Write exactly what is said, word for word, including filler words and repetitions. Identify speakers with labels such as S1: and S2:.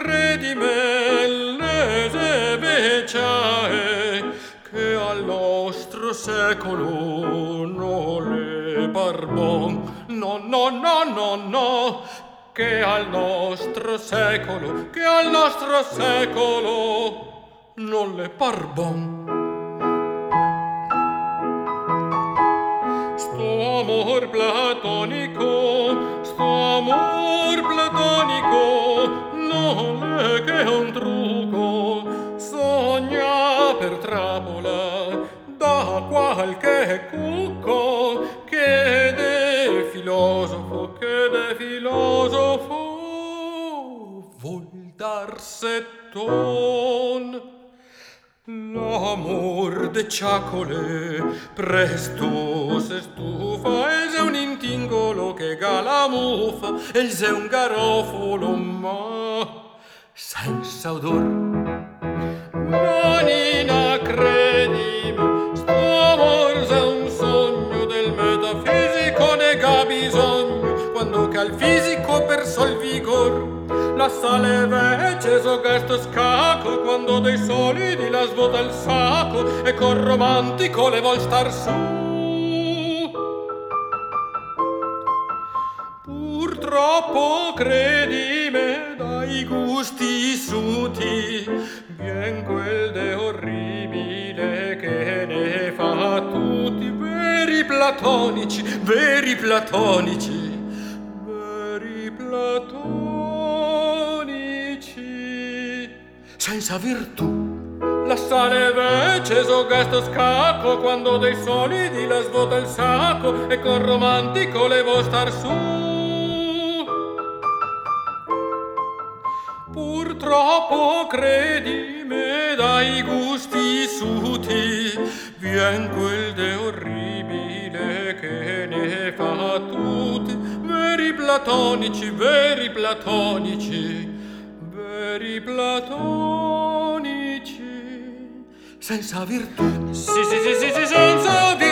S1: credime, lese veciae, che al nostro secolo non le par bon. No, no, no, no, no, che al nostro secolo, che al nostro secolo non le par bon. Sto amor platonico, sto amor platonico, non è che un trucco, sogna per trappola da qualche cucco, che de filosofo, che de filosofo vuol darse ton. L'amor de ciacole presto se stufa, es un intingolo che galamuffa, es un garofolo ma senza odor. Manina, credimi, sto amor è un sogno del metafisico nega bisogno, quando che al fisico perso il vigor. La sale vece so gasto scacco, quando dei solidi la svuota il sacco e col romantico le vuol star su. Purtroppo credime, dai gusti suti vien quel de orribile che ne fa tutti, veri platonici, veri platonici, veri platonici, senza virtù. La sale vece so gasto scacco, quando dei solidi la svuota il sacco e con romantico le vuol star su. Purtroppo credime, dai gusti suti vien quel de orribile che ne fa tutti, veri platonici, veri platonici, veri platonici, senza virtù. Sì, sì, sì, sì, sì, senza virtù.